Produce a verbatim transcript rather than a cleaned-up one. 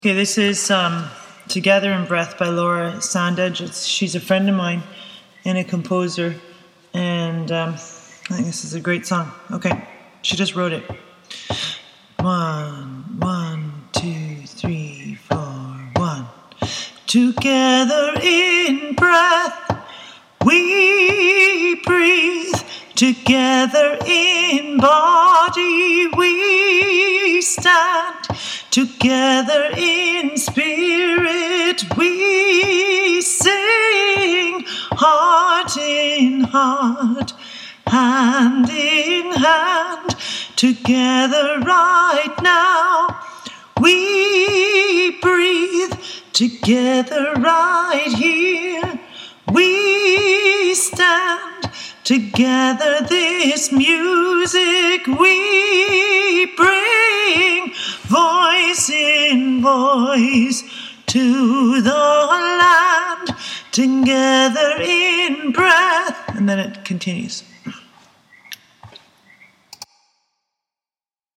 Okay, this is um, Together in Breath by Laura Sandage. It's, she's a friend of mine and a composer, and um, I think this is a great song. Okay, she just wrote it. One, one, two, three, four, one. Together in breath we breathe, together in body we stand, together in spirit we sing, heart in heart, hand in hand, together right now we breathe, together right here we stand, together this music we bring, voice in voice to the land, together in breath. And then it continues.